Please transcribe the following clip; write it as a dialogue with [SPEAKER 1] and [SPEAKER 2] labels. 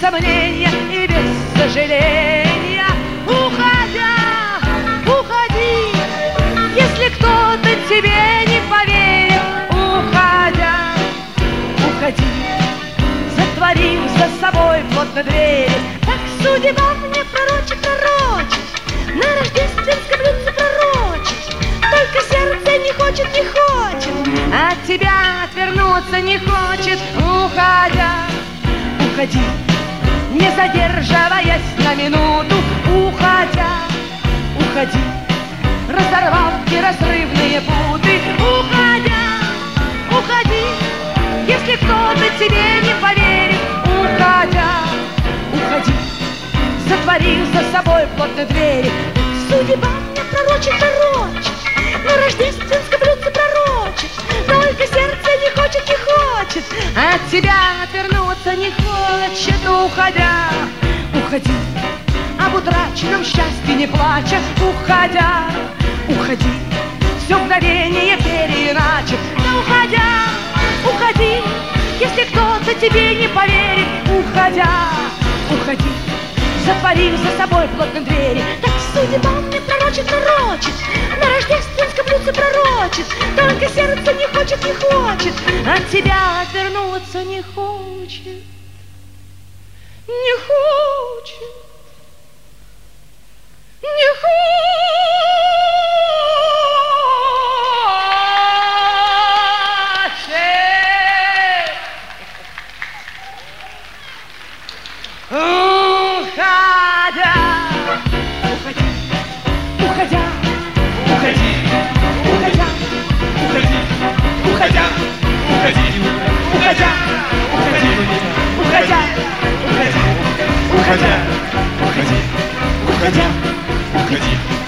[SPEAKER 1] сомнения и без сожаления. Уходя, уходи, если кто-то тебе не поверит. Уходя, уходи, затворив за собой плотно двери. Так судьба мне пророчит, на рождественском блюдце пророчит. Только сердце не хочет, не хочет, от тебя отвернуться не хочет. Уходя, уходи, не задерживаясь на минуту. Уходя, уходи, разорвав неразрывные путы. Уходя, уходи, если кто-то тебе не поверит. Уходя, уходи, затворив за собой плотно двери. Судьба мне пророчит, на рождественском блюдце пророчит. Только сердце не хочет, не хочет, от тебя отвернуться не хочет. Уходя, уходи, об утраченном счастье не плача. Уходя, уходи, все мгновение переиначит. Да уходя, уходи, если кто-то тебе не поверит. Уходя, уходи, затворив за собой плотно двери. Так судьба мне пророчит, на рождественском блюдце пророчит. Только сердце не хочет, не хочет, от тебя отвернуться не хочет, не хочет, не хочет.
[SPEAKER 2] Уходя, уходи, уходя, уходи.